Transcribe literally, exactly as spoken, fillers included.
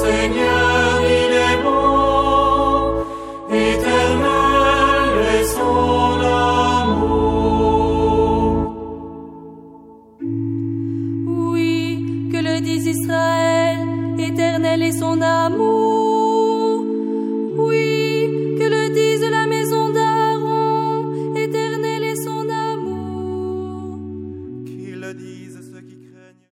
Seigneur, il est bon, éternel est son amour. Oui, que le dise Israël, éternel est son amour.